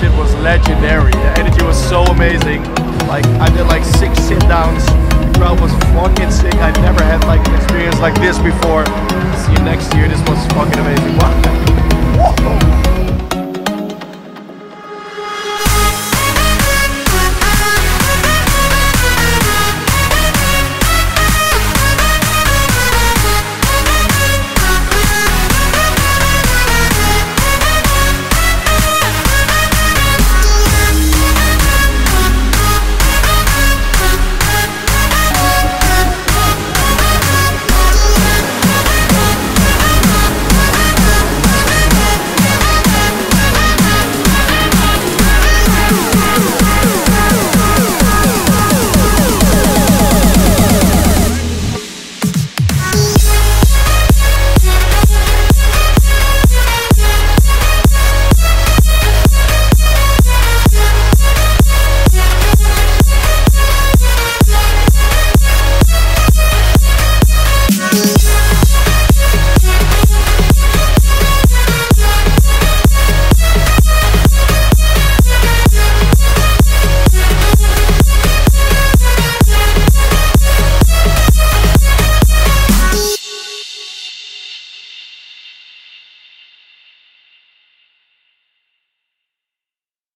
shit was legendary. The energy was so amazing. Like, I did like 6 sit-downs. The crowd was fucking sick. I never had like an experience like this before. See you next year. This was fucking amazing. Wow.